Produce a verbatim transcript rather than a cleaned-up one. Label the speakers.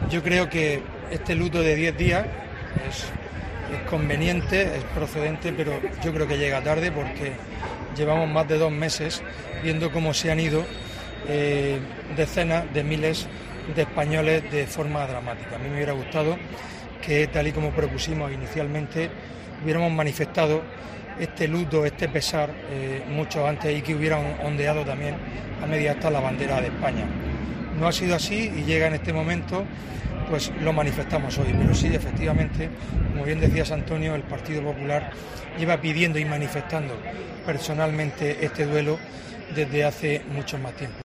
Speaker 1: Yo creo que este luto de diez días es, es conveniente, es procedente, pero yo creo que llega tarde porque llevamos más de dos meses viendo cómo se han ido eh, decenas de miles de españoles de forma dramática. A mí me hubiera gustado que, tal y como propusimos inicialmente, hubiéramos manifestado este luto, este pesar eh, mucho antes y que hubieran ondeado también a media asta la bandera de España. No ha sido así y llega en este momento, pues lo manifestamos hoy, pero sí, efectivamente, como bien decías, Antonio, el Partido Popular lleva pidiendo y manifestando personalmente este duelo desde hace mucho más tiempo.